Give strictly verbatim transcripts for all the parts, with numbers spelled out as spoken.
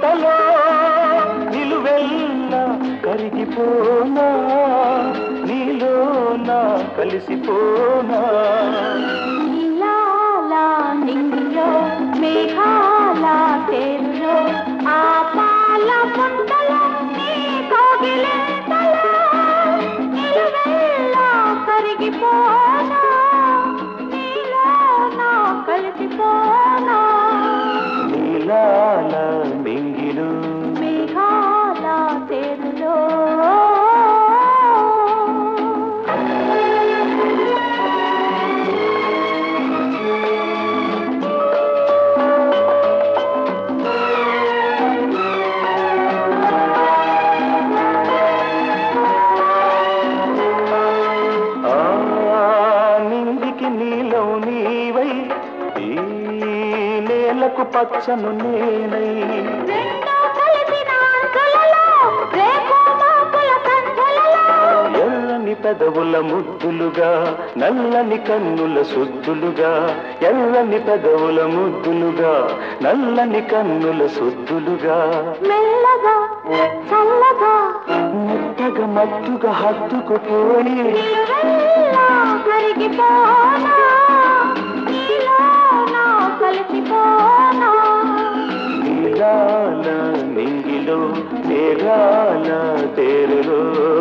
మంటలో నిలువెల్లా కరిగిపోనా నీలోన కలిసిపోనా నీలాలా నింగిలో మేఘాల తేరులో ఆ పాల పుంటలో నీ కోగిలింతలో నిలువెల్లా కరిగిపోనా నీలోన కలిసిపోనా నీలాల మింగిలు మేఘాల తేరులో నీలం నీవై ఈ నేలకు పచ్చను నేనై ఎర్రని పెదవుల ముద్దులుగా నల్లని కన్నుల సుద్దులుగా ఎర్రని పెదవుల ముద్దులుగా నల్లని కన్నుల సుద్దులుగా మెల్లగా చల్లగా మెత్తగా మత్తుగా హత్తుకుపోయి కరిగిపోనా నీలోన కలిసిపోనా నీలాల నింగిలో మేఘాల తేరులో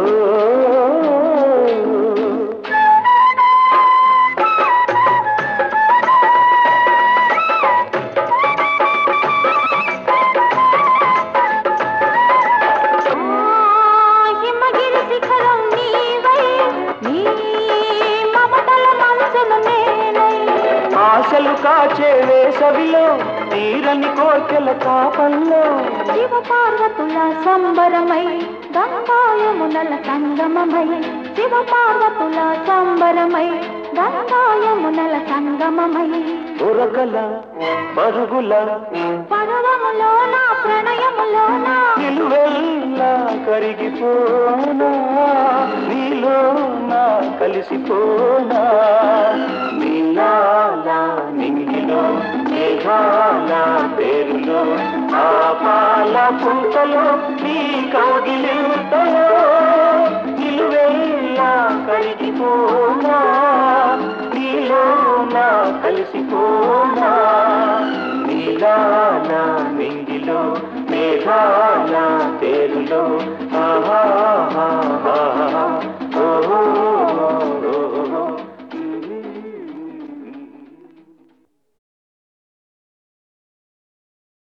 ఆశలు కాచే వేసవిలో తీరని కోర్కెల కాపల్లో శివ పార్వతుల సంబరమై గంగాయమునల సంగమమై శివ పార్వతుల సంబరమై గంగాయమునల సంగమమై ఉరకల పరుగుల పర్వములోన ప్రణయములోన నిలువెల్లా కరిగిపోనా నీలోన కలిసిపోనా నీలాల నింగిలో మేఘాల పేరులో ఆ పాల పుంతలో నీ కౌగిలింతలో నిలువెల్లా కరిగిపోనా నీలోన కలిసిపోనా నీలాల నింగిలో మేఘాల పేరులో ఆహా